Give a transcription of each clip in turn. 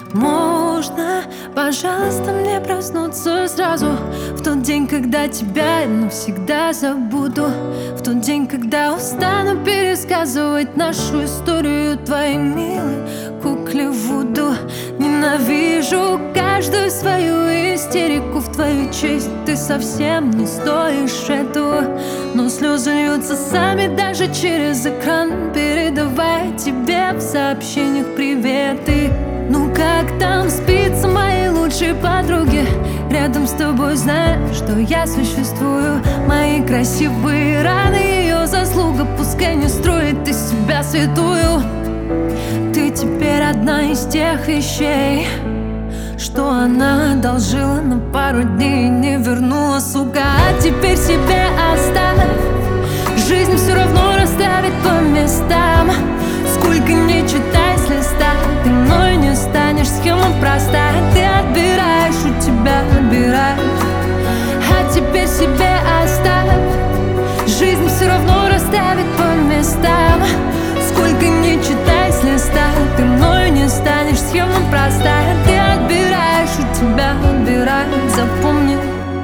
Можно, пожалуйста, мне проснуться сразу в тот день, когда тебя я навсегда забуду, в тот день, когда устану пересказывать нашу историю твоей милой кукле Вуду. Ненавижу каждую свою истерику в твою честь. Ты совсем не стоишь этого, но слезы льются сами даже через экран, передавая тебе в сообщениях приветы. Ну как там спится моей лучшей подруге? Рядом с тобой знаю, что я существую. Мои красивые раны, ее заслуга, пускай не строит из себя святую. Ты теперь одна из тех вещей, что она одолжила на пару дней и не вернула, сука. А теперь себе оставь, жизнь все равно расставит по местам. Сколько не читай с листа, ты мной не станешь, схема простая. Ты отбираешь, у тебя отбирают. А теперь себе оставь, жизнь все равно расставит по местам. Сколько не читай с листа, ты мной не станешь, схема простая. Ты отбираешь, у тебя отбирают, запомни.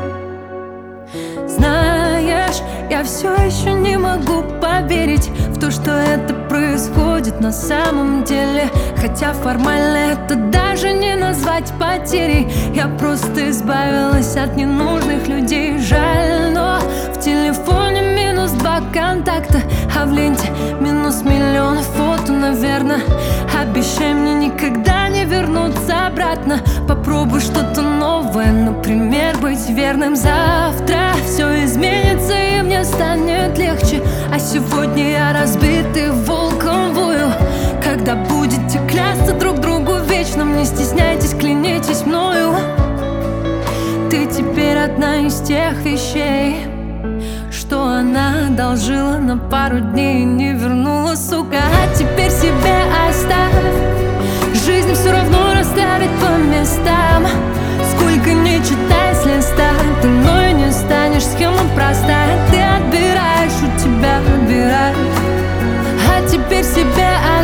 Знаешь, я все еще не могу поверить в то, что это происходит на самом деле. Хотя формально это даже не назвать потерей. Я просто избавилась от ненужных людей. Жаль, но в телефоне минус 2 контакта, а в ленте минус миллион фото, наверное. Обещай мне никогда не вернуться обратно. Попробуй что-то новое, например, быть верным. Завтра все изменится и мне станет легче. А сегодня я разбитый волком вою. Когда будете клясться друг другу вечным, не стесняйтесь, клянитесь мною. Ты теперь одна из тех вещей, что она одолжила на пару дней и не вернула, сука. А теперь себе оставь, жизнь все равно расставит по местам. Сколько не читай с листа, ты мной не станешь, схема простая. Ты отбираешь, у тебя отбирают. А теперь себе